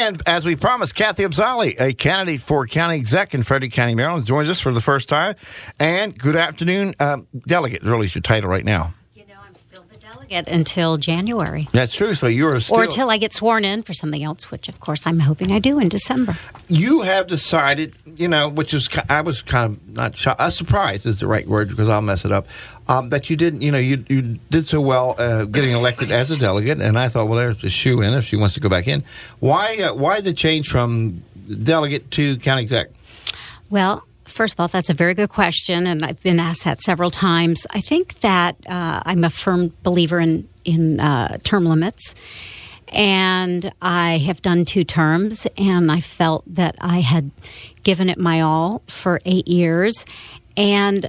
And as we promised, Kathy Abzali, a candidate for county exec in Frederick County, Maryland, joins us for the first time. And good afternoon, delegate. Really is your title right now. I'm still the delegate until January. That's true. So you're still... Or until I get sworn in for something else, which, of course, I'm hoping I do in December. You have decided, which is, I was kind of not shocked. Surprised is the right word because I'll mess it up. That you didn't, you did so well getting elected as a delegate, and I thought, well, there's a shoe in if she wants to go back in. Why the change from delegate to county exec? Well, first of all, that's a very good question, and I've been asked that several times. I think that I'm a firm believer in term limits, and I have done 2 terms, and I felt that I had given it my all for 8 years, and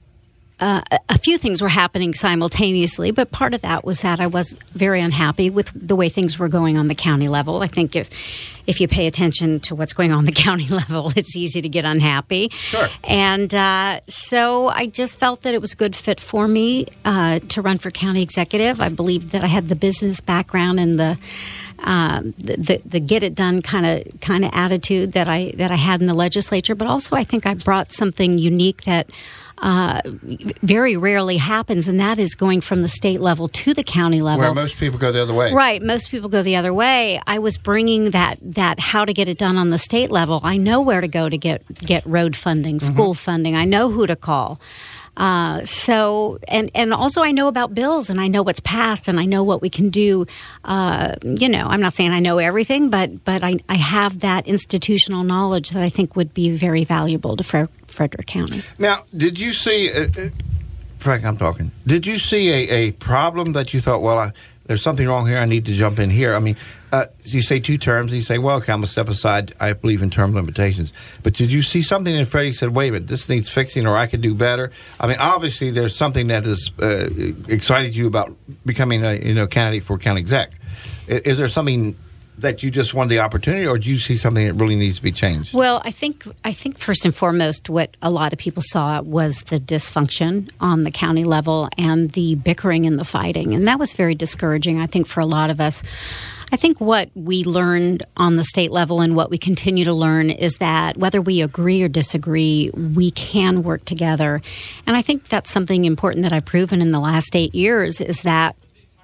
a few things were happening simultaneously, but part of that was that I was very unhappy with the way things were going on the county level. I think if you pay attention to what's going on the county level, it's easy to get unhappy. Sure. And so I just felt that it was a good fit for me to run for county executive. I believed that I had the business background and the get it done kind of attitude that I had in the legislature, but also I think I brought something unique that very rarely happens, and that is going from the state level to the county level. Where most people go the other way. Right. Most people go the other way. I was bringing that how to get it done on the state level. I know where to go to get road funding, school funding. I know who to call. So also I know about bills, and I know what's passed, and I know what we can do. I'm not saying I know everything, but I have that institutional knowledge that I think would be very valuable to Frederick County. Now, did you see, Frank, I'm talking, did you see a problem that you thought, well, there's something wrong here, I need to jump in here? I mean, you say 2 terms, and you say, well, okay, I'm going to step aside. I believe in term limitations. But did you see something in Freddie said, wait a minute, this needs fixing, or I could do better? I mean, obviously, there's something that has excited you about becoming a candidate for county exec. Is there something that you just wanted the opportunity, or do you see something that really needs to be changed? Well, I think first and foremost, what a lot of people saw was the dysfunction on the county level and the bickering and the fighting, and that was very discouraging, I think, for a lot of us. I think what we learned on the state level and what we continue to learn is that whether we agree or disagree, we can work together. And I think that's something important that I've proven in the last 8 years is that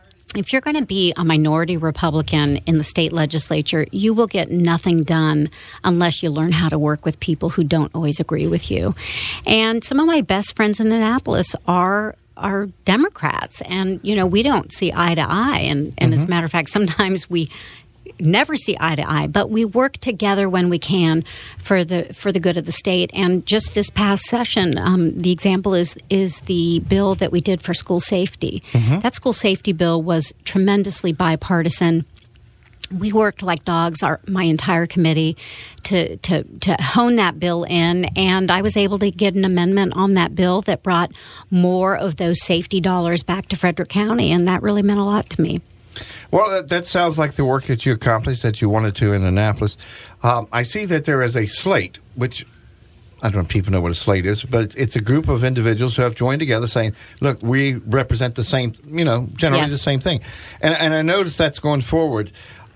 if you're going to be a minority Republican in the state legislature, you will get nothing done unless you learn how to work with people who don't always agree with you. And some of my best friends in Annapolis are Democrats, and we don't see eye to eye. And as a matter of fact, sometimes we never see eye to eye, but we work together when we can for the good of the state. And just this past session, the example is the bill that we did for school safety. That school safety bill was tremendously bipartisan. We worked like dogs, my entire committee, to hone that bill in, and I was able to get an amendment on that bill that brought more of those safety dollars back to Frederick County, and that really meant a lot to me. Well, that sounds like the work that you accomplished, that you wanted to in Annapolis. I see that there is a slate, which I don't know if people know what a slate is, but it's a group of individuals who have joined together saying, look, we represent the same, generally the same thing. And I noticed that's going forward.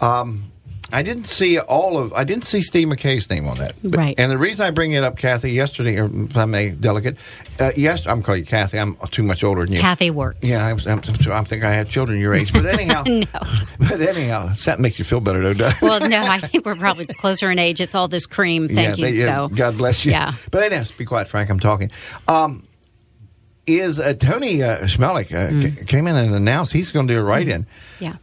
I didn't see Steve McKay's name on that. Right. And the reason I bring it up, Kathy, yesterday, or if I may, delegate, I'm calling you Kathy. I'm too much older than you. Kathy works. Yeah, I think I had children your age. But anyhow. No. But anyhow, that makes you feel better, though, doesn't it? Well, no, I think we're probably closer in age. It's all this cream. Thank you. God bless you. Yeah. But anyhow, be quiet, Frank. I'm talking. Is Tony Schmelik came in and announced he's going to do a write-in. Yeah.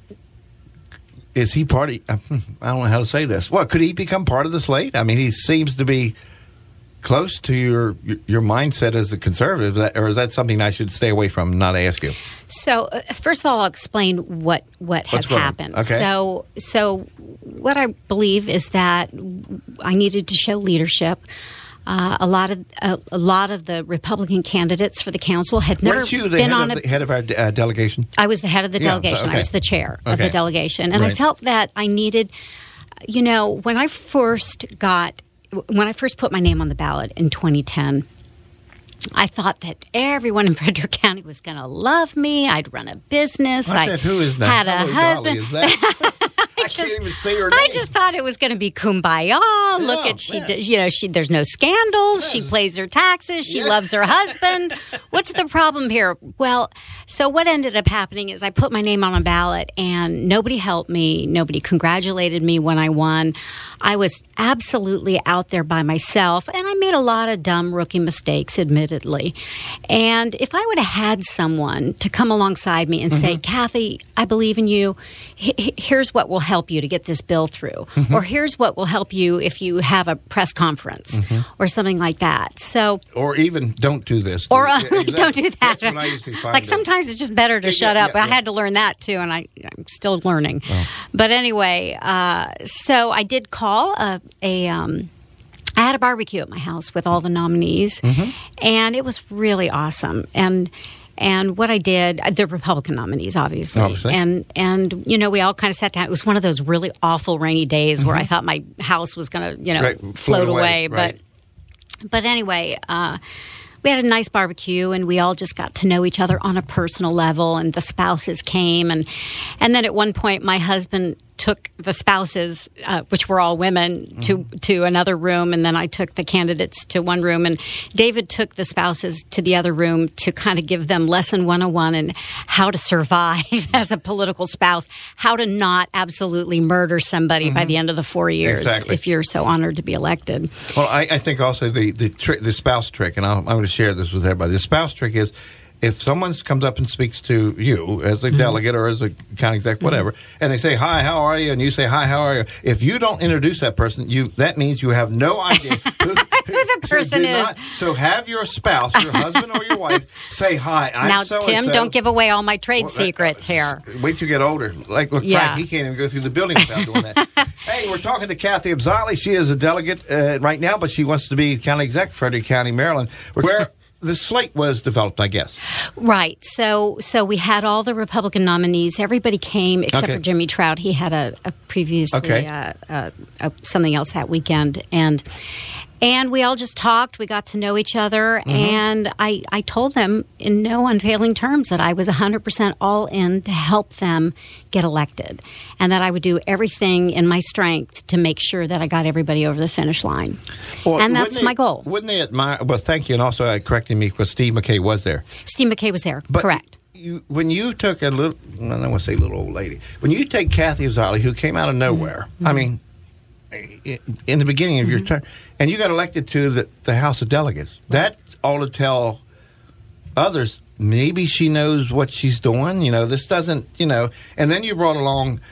Is he part of, I don't know how to say this. Well, could he become part of the slate? I mean, he seems to be close to your mindset as a conservative, or is that something I should stay away from and not ask you? So, first of all, I'll explain what has happened. Okay. So what I believe is that I needed to show leadership. A lot of the Republican candidates for the council had never been on the head of our delegation? I was the head of the delegation. Okay. I was the chair of the delegation. And I felt that I needed, when I first put my name on the ballot in 2010, I thought that everyone in Frederick County was going to love me. I'd run a business. I said, who is that? Had a husband. Is that? can't even say her name. I just thought it was going to be kumbaya. Look at there's no scandals. She pays her taxes. She loves her husband. What's the problem here? Well, so what ended up happening is I put my name on a ballot, and nobody helped me. Nobody congratulated me when I won. I was absolutely out there by myself, and I made a lot of dumb rookie mistakes, admittedly. And if I would have had someone to come alongside me and say, Kathy, I believe in you. Here's what will help you to get this bill through. Or here's what will help you if you have a press conference or something like that. So, or even don't do this. Or don't do that. That's what I used to find. Like sometimes it's just better to shut up. I had to learn that too, and I'm still learning. Oh. But anyway, so I did call I had a barbecue at my house with all the nominees, and it was really awesome. And what I did, the Republican nominees, obviously. And we all kind of sat down. It was one of those really awful rainy days where I thought my house was going to, float away. Right. But anyway, we had a nice barbecue, and we all just got to know each other on a personal level, and the spouses came. And then at one point, my husband took the spouses, which were all women, to another room, and then I took the candidates to one room, and David took the spouses to the other room to kind of give them lesson 101 in how to survive as a political spouse, how to not absolutely murder somebody by the end of the 4 years if you're so honored to be elected. Well, I think also the spouse trick, and I'm going to share this with everybody. The spouse trick is, if someone comes up and speaks to you as a delegate or as a county exec, whatever, and they say, hi, how are you? And you say, hi, how are you? If you don't introduce that person, that means you have no idea who the person is. So have your spouse, your husband or your wife, say, hi, I'm now, so-and-so. Tim, don't give away all my trade secrets here. Wait till you get older. Look, Frank, he can't even go through the building without doing that. Hey, we're talking to Kathy Abzali. She is a delegate right now, but she wants to be county exec, Frederick County, Maryland, where the slate was developed, I guess. Right. So we had all the Republican nominees. Everybody came except for Jimmy Trout. He had a previously something else that weekend. And we all just talked. We got to know each other. And I told them in no unfailing terms that I was 100% all in to help them get elected, and that I would do everything in my strength to make sure that I got everybody over the finish line. Well, and that's my goal. Wouldn't they admire? Well, thank you. And also, correcting me, because Steve McKay was there. Steve McKay was there, correct. When you took I don't want to say little old lady. When you take Kathy Abzali, who came out of nowhere, I mean, in the beginning of your term, and you got elected to the House of Delegates, that ought to tell others, maybe she knows what she's doing. This doesn't, And then you brought along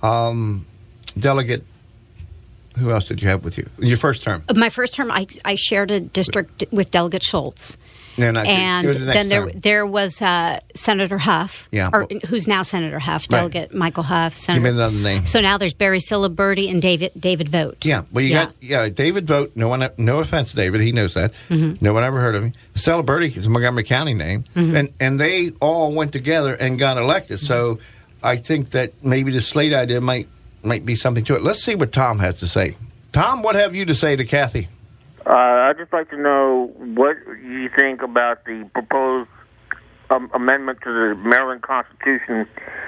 Delegate. Who else did you have with you? Your first term. My first term, I shared a district with Delegate Schultz. And then there was Senator Huff, who's now Senator Huff, Delegate Michael Huff. Give me another name. So now there's Barry Ciliberti and David Vogt. Yeah, well, you got David Vogt. No offense to David, he knows that. No one ever heard of him. Ciliberti is a Montgomery County name, and they all went together and got elected. So I think that maybe the slate idea might be something to it. Let's see what Tom has to say. Tom, what have you to say to Kathy? I'd just like to know what you think about the proposed amendment to the Maryland Constitution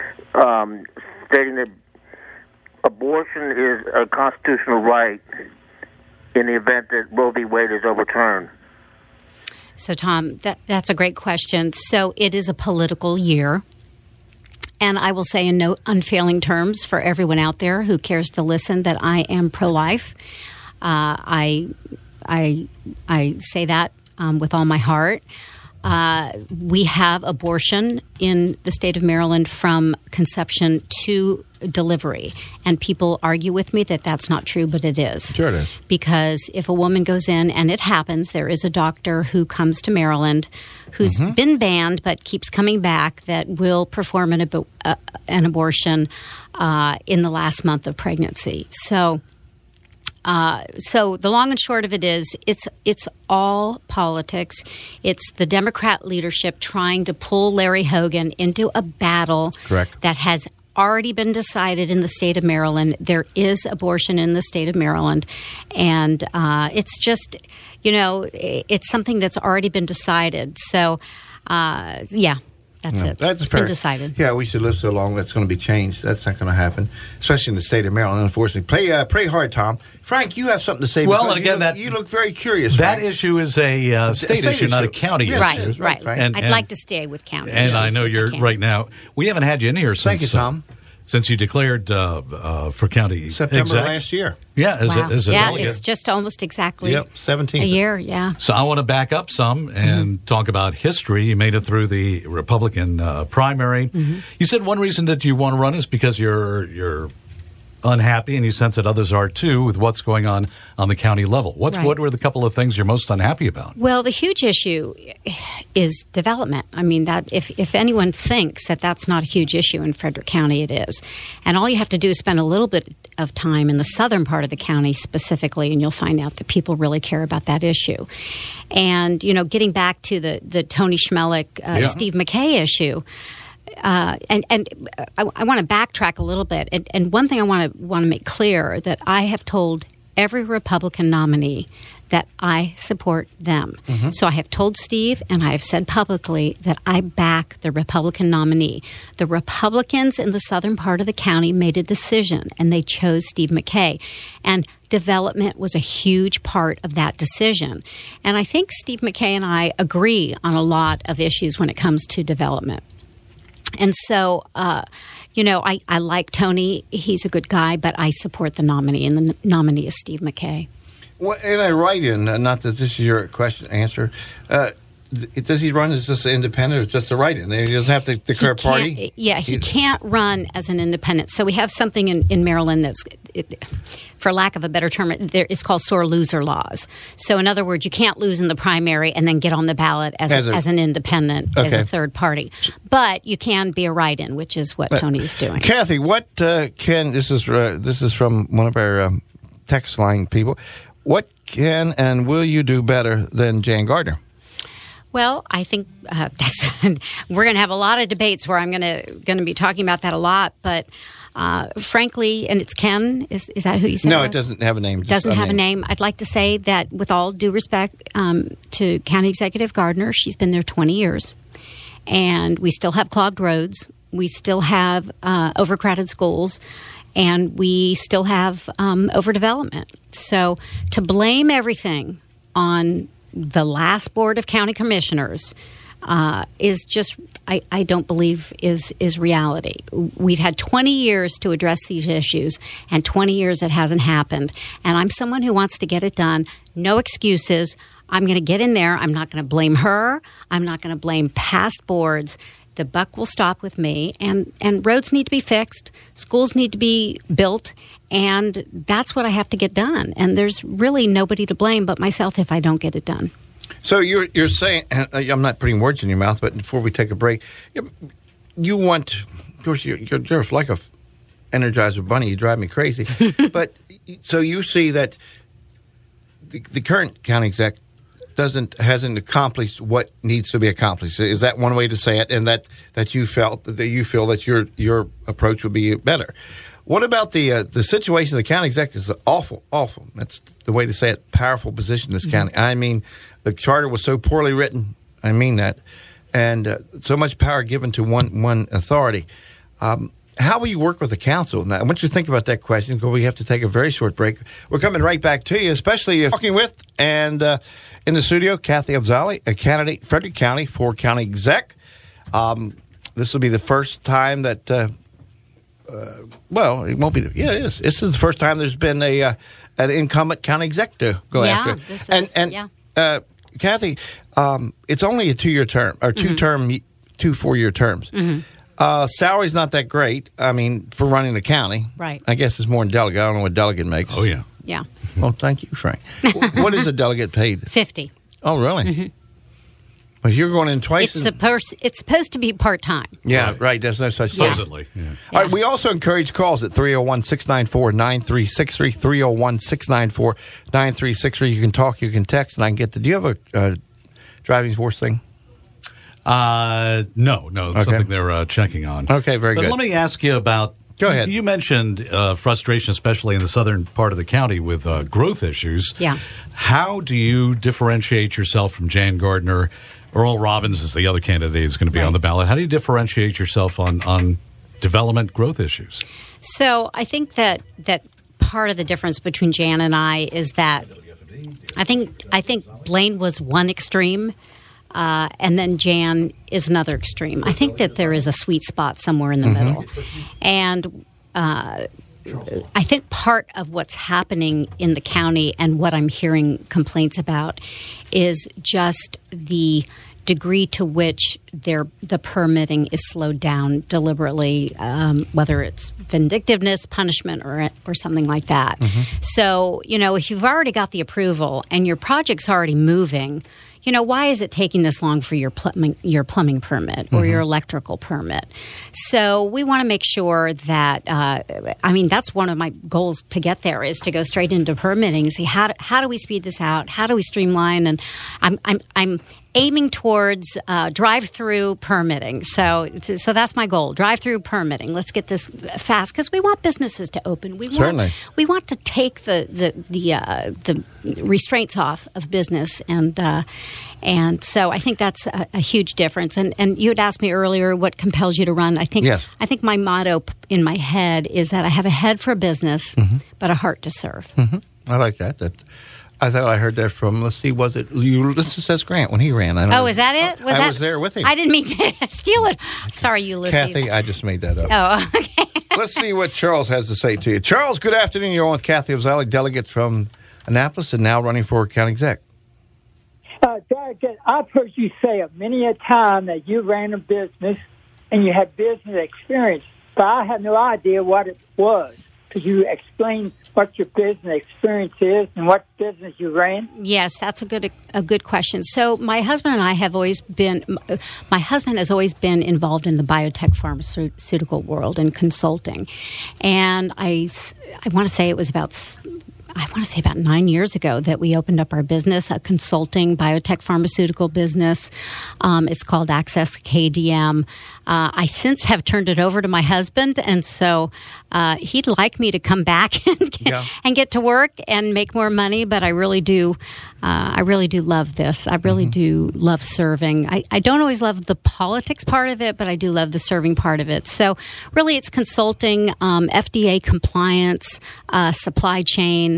stating that abortion is a constitutional right in the event that Roe v. Wade is overturned. So, Tom, that's a great question. So it is a political year. And I will say in no unfailing terms for everyone out there who cares to listen that I am pro-life. I say that with all my heart. We have abortion in the state of Maryland from conception to delivery. And people argue with me that that's not true, but it is. Sure it is. Because if a woman goes in, and it happens, there is a doctor who comes to Maryland who's been banned but keeps coming back that will perform an abortion in the last month of pregnancy. So the long and short of it is, it's all politics. It's the Democrat leadership trying to pull Larry Hogan into a battle that has already been decided in the state of Maryland. There is abortion in the state of Maryland, and it's just, it's something that's already been decided. So, That's No, it. That's It's fair. been decided. Yeah, we should live so long. That's going to be changed. That's not going to happen, especially in the state of Maryland. Unfortunately, pray hard, Tom. Frank, you have something to say. Well, because and again, you look very curious. That Frank. issue is a state issue, not a county Yes, issue. Right. And- I'd like to stay with county. And I issues know if you're can. right now. We haven't had you in here since. Thank you, Tom. Since you declared for county September exec. last year. Yeah, as Wow. a delegate. It's just almost exactly Yep, 17th. a year. Yeah. So I want to back up some and talk about history. You made it through the Republican primary. You said one reason that you want to run is because you're unhappy, and you sense that others are too, with what's going on the county level. What were the couple of things you're most unhappy about? Well, the huge issue is development. I mean, that if anyone thinks that that's not a huge issue in Frederick County, it is. And all you have to do is spend a little bit of time in the southern part of the county specifically, and you'll find out that people really care about that issue. And, getting back to the Tony Schmelik, Steve McKay issue, I want to backtrack a little bit. And one thing I want to make clear, that I have told every Republican nominee that I support them. So I have told Steve, and I have said publicly that I back the Republican nominee. The Republicans in the southern part of the county made a decision, and they chose Steve McKay. And development was a huge part of that decision. And I think Steve McKay and I agree on a lot of issues when it comes to development. And so, I like Tony. He's a good guy, but I support the nominee, and the nominee is Steve McKay. Well, and I write in, not that this is your answer, does he run as just an independent or just a write-in? He doesn't have to declare a party? Yeah, he can't run as an independent. So we have something in Maryland that's, for lack of a better term, it's called sore loser laws. So in other words, you can't lose in the primary and then get on the ballot as an independent, as a third party. But you can be a write-in, which is what Tony is doing. Kathy, what this is from one of our text line people. What can and will you do better than Jan Gardner? Well, I think we're going to have a lot of debates where I'm going to be talking about that a lot. But frankly, and it's Ken, is that who you said? No, it doesn't have a name. Doesn't have a name. I'd like to say that with all due respect to County Executive Gardner, she's been there 20 years. And we still have clogged roads. We still have overcrowded schools. And we still have overdevelopment. So to blame everything on the last Board of County Commissioners is just, I don't believe is reality. We've had 20 years to address these issues, and 20 years it hasn't happened. And I'm someone who wants to get it done. No excuses. I'm going to get in there. I'm not going to blame her. I'm not going to blame past boards. The buck will stop with me, and roads need to be fixed, schools need to be built, and that's what I have to get done. And there's really nobody to blame but myself if I don't get it done. So you're saying, I'm not putting words in your mouth, but before we take a break, you want, of course, you're like a Energizer bunny. You drive me crazy. But so you see that the current county exec hasn't accomplished what needs to be accomplished. Is that one way to say it? And that you feel that your approach would be better. What about the situation? The county executive is awful. That's the way to say it. Powerful position in this county. I mean, the charter was so poorly written. I mean that, and so much power given to one authority. How will you work with the council? Now, I want you to think about that question because we have to take a very short break. We're coming right back to you, especially talking with and in the studio, Kathy Afzali, a candidate, Frederick County for county exec. This will be the first time that, it won't be. Yeah, it is. This is the first time there's been an incumbent county exec to go after. This is, Kathy, it's only a 2-year term or two 4-year terms. Salary's not that great. I mean, for running the county. Right. I guess it's more than delegate. I don't know what delegate makes. Oh, yeah. Yeah. Well, thank you, Frank. What is a delegate paid? $50. Oh, really? But you're going in twice. It's supposed to be part-time. Yeah, right. There's no such thing. Supposedly. Yeah. All right. We also encourage calls at 301-694-9363, 301-694-9363. You can talk, you can text, and I can get to. Do you have a driving force thing? No, Okay. something they're checking on. Okay, very good. But let me ask you about. Go ahead. You mentioned frustration, especially in the southern part of the county, with growth issues. Yeah. How do you differentiate yourself from Jan Gardner Earl Robbins is the other candidate who's going to be on the ballot. How do you differentiate yourself on development growth issues? So I think that part of the difference between Jan and I is that I think Blaine was one extreme, and then Jan is another extreme. I think that there is a sweet spot somewhere in the middle, and I think part of what's happening in the county and what I'm hearing complaints about is just the degree to which the permitting is slowed down deliberately, whether it's vindictiveness, punishment, or something like that. So, if you've already got the approval and your project's already moving, why is it taking this long for your plumbing permit or your electrical permit? So we want to make sure that, that's one of my goals to get there is to go straight into permitting and see how do we speed this out? How do we streamline? And I'm aiming towards drive-through permitting. So that's my goal, drive-through permitting. Let's get this fast because we want businesses to open. We want to take the restraints off of business, and so I think that's a huge difference. And you had asked me earlier what compels you to run. I think my motto in my head is that I have a head for business, but a heart to serve. I like that. I thought I heard that from, was it Ulysses S. Grant when he ran? Is that it? I was there with him. I didn't mean to steal it. Sorry, Ulysses. Kathy, I just made that up. Oh, okay. Let's see what Charles has to say to you. Charles, good afternoon. You're on with Kathy Ozali, delegate from Annapolis and now running for county exec. Delegate, I've heard you say many a time that you ran a business and you had business experience, but I had no idea what it was. Could you explain what your business experience is and what business you ran? Yes, that's a good question. So my husband and I have always been. My husband has always been involved in the biotech pharmaceutical world and consulting, and I want to say it was about 9 years ago that we opened up our business, a consulting biotech pharmaceutical business. It's called Access KDM. I since have turned it over to my husband, and so he'd like me to come back and get to work and make more money. But I really do love this. I really do love serving. I don't always love the politics part of it, but I do love the serving part of it. So really, it's consulting, FDA compliance, supply chain.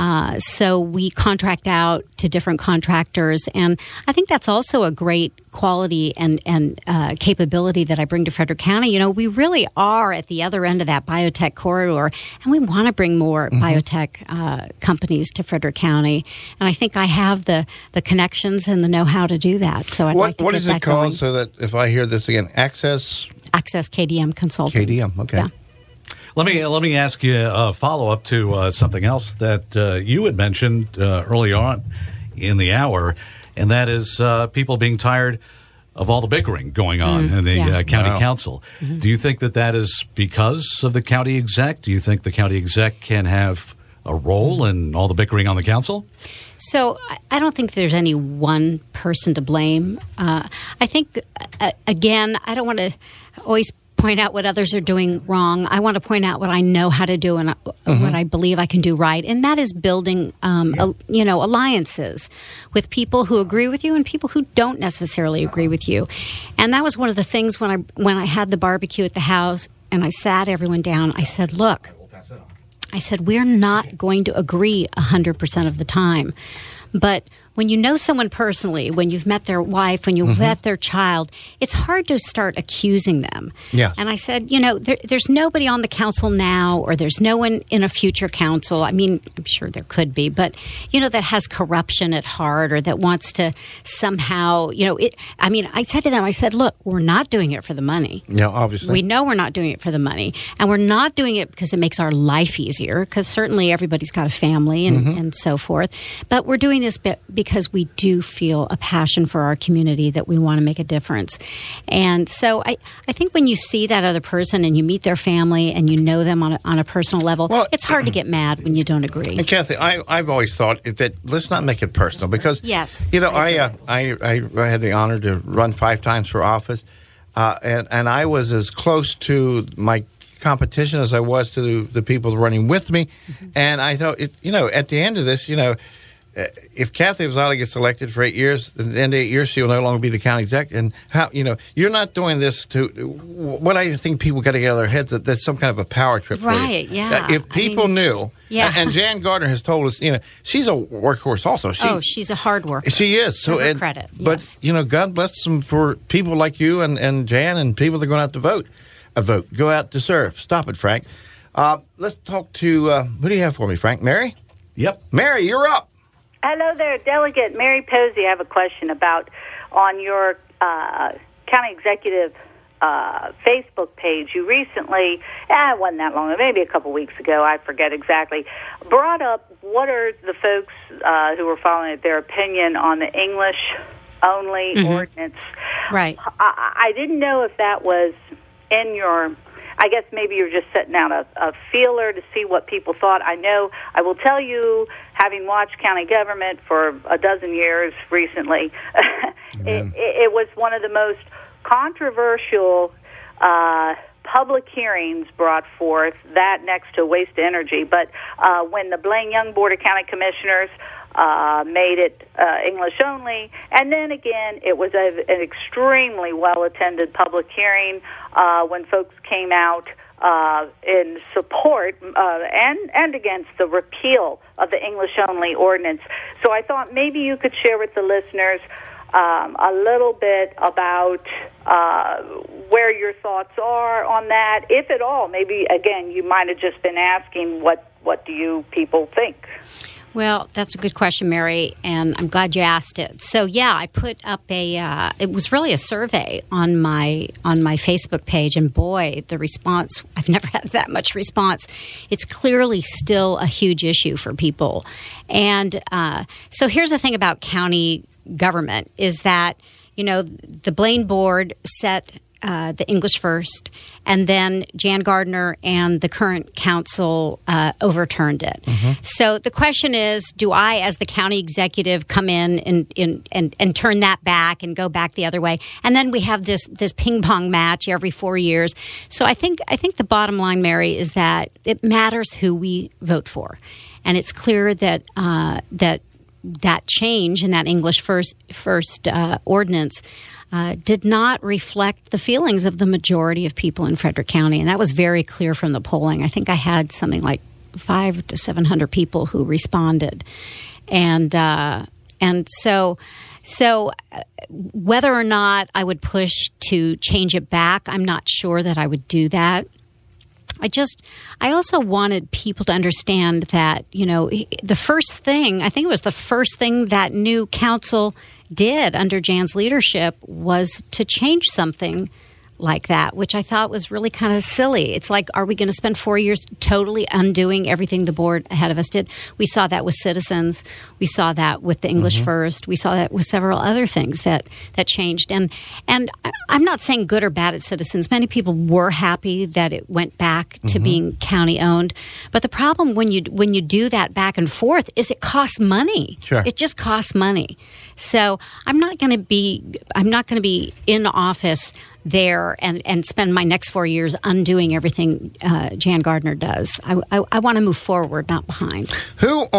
So we contract out to different contractors, and I think that's also a great quality and capability that I bring to Frederick County. We really are at the other end of that biotech corridor, and we want to bring more biotech companies to Frederick County. And I think I have the connections and the know-how to do that. So what is it called? So that if I hear this again, Access KDM Consulting. KDM, okay. Yeah. Let me ask you a follow-up to something else that you had mentioned early on in the hour, and that is people being tired of all the bickering going on in the county council. Do you think that is because of the county exec? Do you think the county exec can have a role in all the bickering on the council? So I don't think there's any one person to blame. I think, again, I don't want to always point out what others are doing wrong. I want to point out what I know how to do and what I believe I can do right, and that is building, alliances with people who agree with you and people who don't necessarily agree with you. And that was one of the things when I had the barbecue at the house and I sat everyone down. I said, "Look," I said, "we're not going to agree 100% of the time, but when you know someone personally, when you've met their wife, when you've met their child, it's hard to start accusing them." Yes. And I said, there's nobody on the council now, or there's no one in a future council. I mean, I'm sure there could be, but, that has corruption at heart or that wants to somehow, I said to them, I said, "Look, we're not doing it for the money." Yeah, obviously. We know we're not doing it for the money. And we're not doing it because it makes our life easier, because certainly everybody's got a family and so forth. But we're doing this because we do feel a passion for our community, that we want to make a difference. And so I think when you see that other person and you meet their family and you know them on a personal level, it's hard to get mad when you don't agree. And Kathy, I've always thought that let's not make it personal, because yes, I had the honor to run 5 times for office, and I was as close to my competition as I was to the people running with me. And I thought, at the end of this, if Kathy Ozala gets elected for 8 years, at the end of 8 years, she'll no longer be the county exec. And how, you're not doing this to what I think people got to get out of their heads that that's some kind of a power trip. Right, for you. yeah. If people knew, yeah. and Jan Gardner has told us, she's a workhorse also. She's a hard worker. She is. So, Give her credit. But, yes. God bless them for people like you and Jan and people that are going out to vote. Go out to serve. Stop it, Frank. Let's talk to, who do you have for me, Frank? Mary? Yep. Mary, you're up. Hello there, Delegate Mary Posey. I have a question about on your county executive Facebook page. You recently, it wasn't that long, maybe a couple weeks ago, I forget exactly, brought up what are the folks who were following it, their opinion on the English-only ordinance. Right. I didn't know if that was in your... I guess maybe you're just setting out a feeler to see what people thought. I will tell you, having watched county government for a dozen years recently, it was one of the most controversial public hearings brought forth, that next to waste of energy. But when the Blaine Young Board of County Commissioners made it English only, and then again, it was an extremely well-attended public hearing when folks came out in support and against the repeal of the English-only ordinance. So I thought maybe you could share with the listeners a little bit about where your thoughts are on that, if at all. Maybe, again, you might have just been asking what do you people think? Well, that's a good question, Mary, and I'm glad you asked it. So, yeah, I put up it was really a survey on my Facebook page, and boy, the response, I've never had that much response. It's clearly still a huge issue for people. And so here's the thing about county government is that, the Blaine Board set the English first, and then Jan Gardner and the current council overturned it. Mm-hmm. So the question is, do I, as the county executive, come in and turn that back and go back the other way? And then we have this ping pong match every 4 years. So I think the bottom line, Mary, is that it matters who we vote for, and it's clear that that change in that English first ordinance did not reflect the feelings of the majority of people in Frederick County. And that was very clear from the polling. I think I had something like 500 to 700 people who responded. And so whether or not I would push to change it back, I'm not sure that I would do that. I also wanted people to understand that, the first thing, I think it was the first thing that new council did under Jan's leadership was to change something like that, which I thought was really kind of silly. It's like, are we going to spend 4 years totally undoing everything the board ahead of us did? We saw that with Citizens. We saw that with the English First. We saw that with several other things that changed. And I'm not saying good or bad at Citizens. Many people were happy that it went back to being county owned. But the problem when you do that back and forth is it costs money. Sure. It just costs money. So I'm not going to be in office there and spend my next 4 years undoing everything Jan Gardner does. I want to move forward, not behind. Who's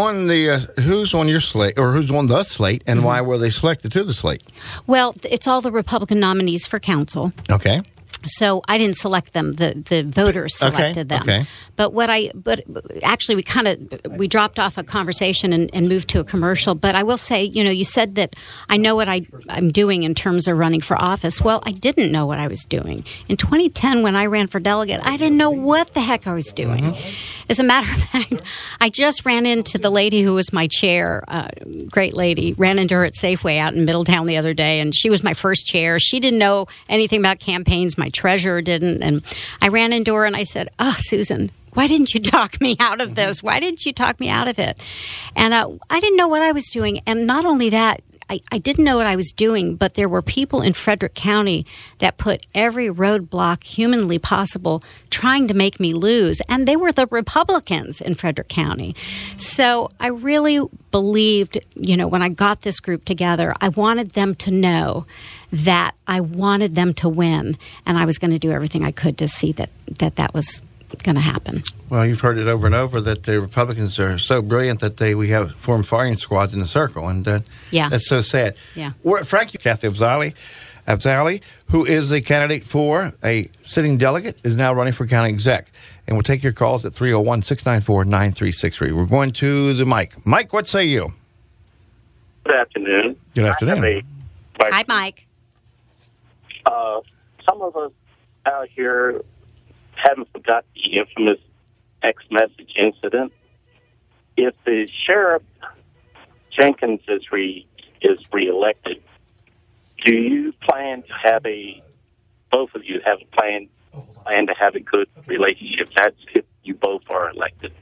on your slate, or who's on the slate, and why were they selected to the slate? Well, it's all the Republican nominees for council. Okay. So I didn't select them; the voters selected them. Okay. But actually we dropped off a conversation and moved to a commercial. But I will say, you said that I know what I'm doing in terms of running for office. Well, I didn't know what I was doing in 2010 when I ran for delegate. I didn't know what the heck I was doing. As a matter of fact, I just ran into the lady who was my chair, great lady, ran into her at Safeway out in Middletown the other day, and she was my first chair. She didn't know anything about campaigns. My treasurer didn't. And I ran into her and I said, "Oh, Susan, why didn't you talk me out of this? Why didn't you talk me out of it?" And I didn't know what I was doing. And not only that, I didn't know what I was doing, but there were people in Frederick County that put every roadblock humanly possible trying to make me lose. And they were the Republicans in Frederick County. So I really believed, when I got this group together, I wanted them to know that I wanted them to win. And I was going to do everything I could to see that was going to happen. Well, you've heard it over and over that the Republicans are so brilliant that we have formed firing squads in the circle, and that's so sad. Yeah. Frank, Kathy Afzali, who is a candidate for a sitting delegate, is now running for county exec. And we'll take your calls at 301-694-9363. We're going to the mic. Mike, what say you? Good afternoon. Good afternoon. Hi, Mike. Some of us out here haven't forgot the infamous X-Message incident. If the Sheriff Jenkins is reelected, do you plan to have both of you have a plan to have a good relationship? That's if you both are elected.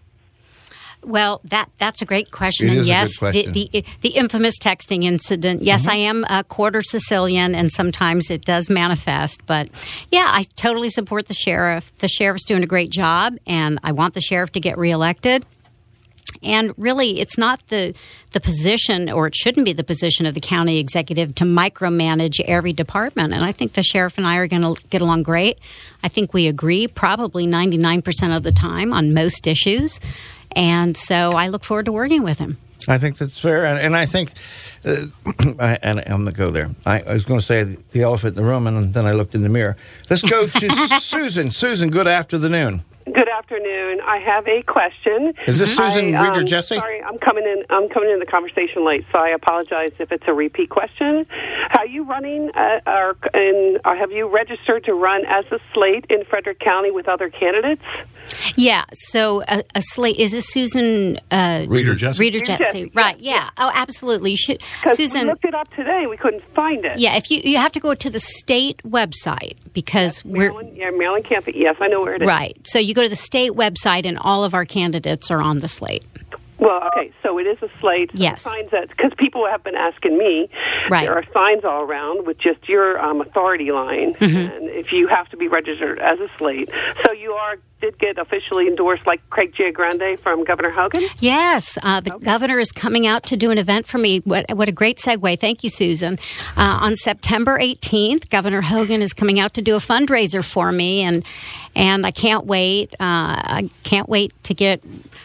Well, that's a great question. It and is yes, a good question. the infamous texting incident. Yes, I am a quarter Sicilian, and sometimes it does manifest. But yeah, I totally support the sheriff. The sheriff's doing a great job, and I want the sheriff to get reelected. And really, it's not the position, or it shouldn't be the position of the county executive to micromanage every department. And I think the sheriff and I are going to get along great. I think we agree probably 99% of the time on most issues. And so I look forward to working with him. I think that's fair. And I think, and I'm going to go there. I was going to say the elephant in the room, and then I looked in the mirror. Let's go to Susan. Susan, good afternoon. Good afternoon. I have a question. Is this Susan Reed or Jesse? Sorry, I'm coming in the conversation late, so I apologize if it's a repeat question. Are you running, or have you registered to run as a slate in Frederick County with other candidates? Yeah. So a slate, is this Susan Reed or Jesse? Reed or Jesse, right? Yeah. Oh, absolutely. Susan, we looked it up today. We couldn't find it. Yeah. If you have to go to the state website because Maryland campus. Yes, I know where it is. Right. So you go to the state website, and all of our candidates are on the slate. Well, okay, so it is a slate. Yes. Signs that, because people have been asking me, right. There are signs all around with just your authority line, and if you have to be registered as a slate. So you did get officially endorsed, like Craig Giagrande from Governor Hogan? Yes, the governor is coming out to do an event for me. What a great segue. Thank you, Susan. On September 18th, Governor Hogan is coming out to do a fundraiser for me, and I can't wait. I can't wait to get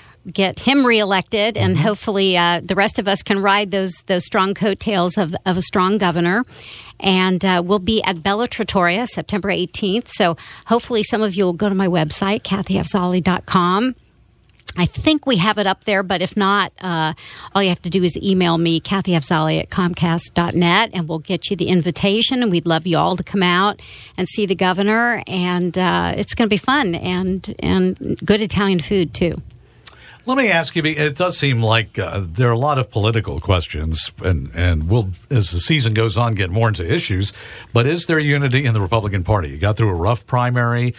him reelected, and hopefully the rest of us can ride those strong coattails of a strong governor. And we'll be at Bella Trattoria September 18th. So hopefully some of you will go to my website, kathyafzali.com. I think we have it up there, but if not, all you have to do is email me, kathyafzali@comcast.net, and we'll get you the invitation. And we'd love you all to come out and see the governor. And it's going to be fun and good Italian food, too. Let me ask you, it does seem like there are a lot of political questions, and we'll, as the season goes on, get more into issues, but is there unity in the Republican Party? You got through a rough primary.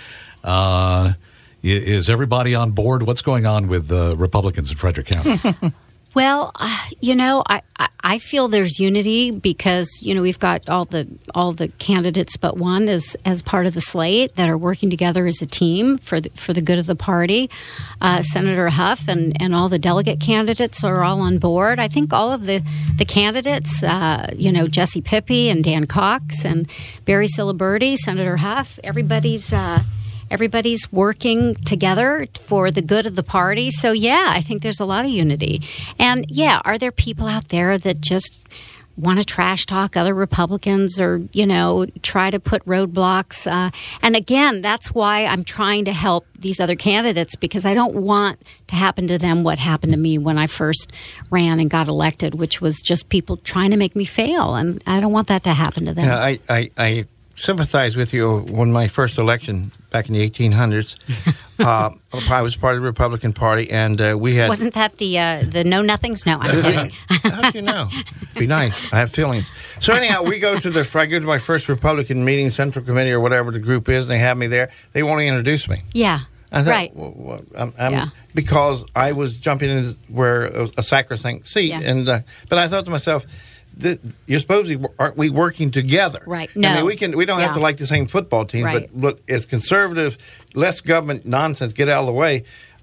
Is everybody on board? What's going on with Republicans in Frederick County? Well, I feel there's unity because we've got all the candidates but one as part of the slate that are working together as a team for the good of the party. Senator Huff and all the delegate candidates are all on board. I think all of the candidates, Jesse Pippi and Dan Cox and Barry Ciliberti, Senator Huff, everybody's working together for the good of the party. So, yeah, I think there's a lot of unity. And, yeah, are there people out there that just want to trash talk other Republicans or, try to put roadblocks? And, again, that's why I'm trying to help these other candidates, because I don't want to happen to them what happened to me when I first ran and got elected, which was just people trying to make me fail. And I don't want that to happen to them. Yeah, I sympathize with you. When my first election back in the 1800s, I was part of the Republican Party, and we had... Wasn't that the know-nothings? No, I'm kidding. How do you know? Be nice. I have feelings. So anyhow, I go to my first Republican meeting, Central Committee or whatever the group is, and they have me there. They want to introduce me. Yeah. I thought, right. I'm because I was jumping in where a sacrosanct seat, and but I thought to myself, you're supposedly, aren't we working together? Right. No. I mean, we don't have to like the same football team, right. But look, as conservative, less government nonsense, get out of the way.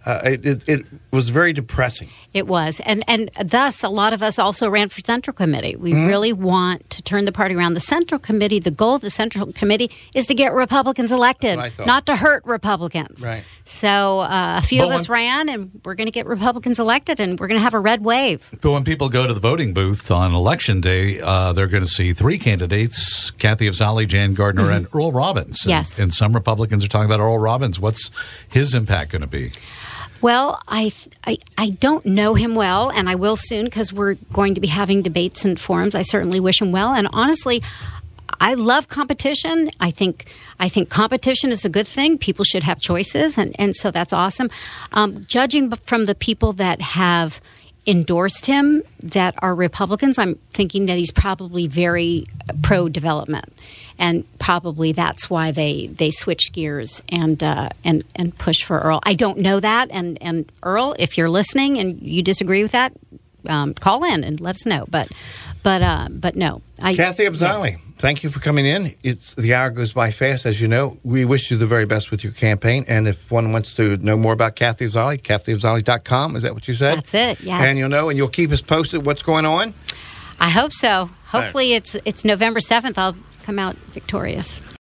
It was very depressing. It was. And thus, a lot of us also ran for Central Committee. We really want to turn the party around. The Central Committee, the goal of the Central Committee is to get Republicans elected, not to hurt Republicans. Right. So a few of us ran, and we're going to get Republicans elected, and we're going to have a red wave. But when people go to the voting booth on Election Day, they're going to see three candidates, Kathy Afzali, Jan Gardner, and Earl Robbins. Yes. And some Republicans are talking about Earl Robbins. What's his impact going to be? Well, I don't know him well, and I will soon because we're going to be having debates and forums. I certainly wish him well. And honestly, I love competition. I think competition is a good thing. People should have choices, and so that's awesome. Judging from the people that have endorsed him that are Republicans, I'm thinking that he's probably very pro-development. And probably that's why they switched gears and pushed for Earl. I don't know that. And Earl, if you're listening and you disagree with that, call in and let us know. But no. Kathy Afzali, thank you for coming in. The hour goes by fast, as you know. We wish you the very best with your campaign. And if one wants to know more about Kathy Afzali, KathyAfzali.com. Is that what you said? That's it, yes. And you'll know, and you'll keep us posted what's going on? I hope so. Hopefully it's November 7th. I'll come out victorious.